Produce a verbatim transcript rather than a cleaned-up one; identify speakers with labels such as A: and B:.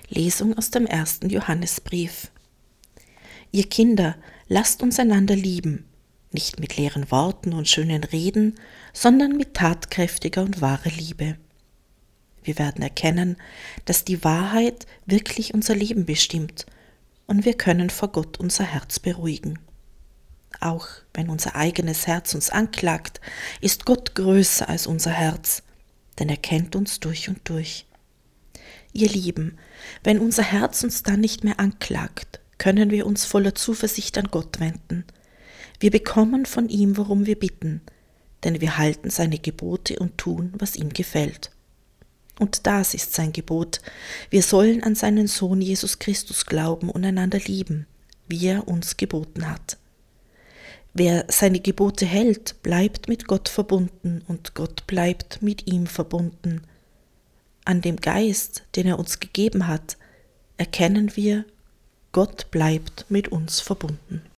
A: Lesung aus dem ersten Johannesbrief. Ihr Kinder, lasst uns einander lieben, nicht mit leeren Worten und schönen Reden, sondern mit tatkräftiger und wahrer Liebe. Wir werden erkennen, dass die Wahrheit wirklich unser Leben bestimmt, und wir können vor Gott unser Herz beruhigen. Auch wenn unser eigenes Herz uns anklagt, ist Gott größer als unser Herz, denn er kennt uns durch und durch. Ihr Lieben, wenn unser Herz uns dann nicht mehr anklagt, können wir uns voller Zuversicht an Gott wenden. Wir bekommen von ihm, worum wir bitten, denn wir halten seine Gebote und tun, was ihm gefällt. Und das ist sein Gebot: Wir sollen an seinen Sohn Jesus Christus glauben und einander lieben, wie er uns geboten hat. Wer seine Gebote hält, bleibt mit Gott verbunden und Gott bleibt mit ihm verbunden. An dem Geist, den er uns gegeben hat, erkennen wir, Gott bleibt mit uns verbunden.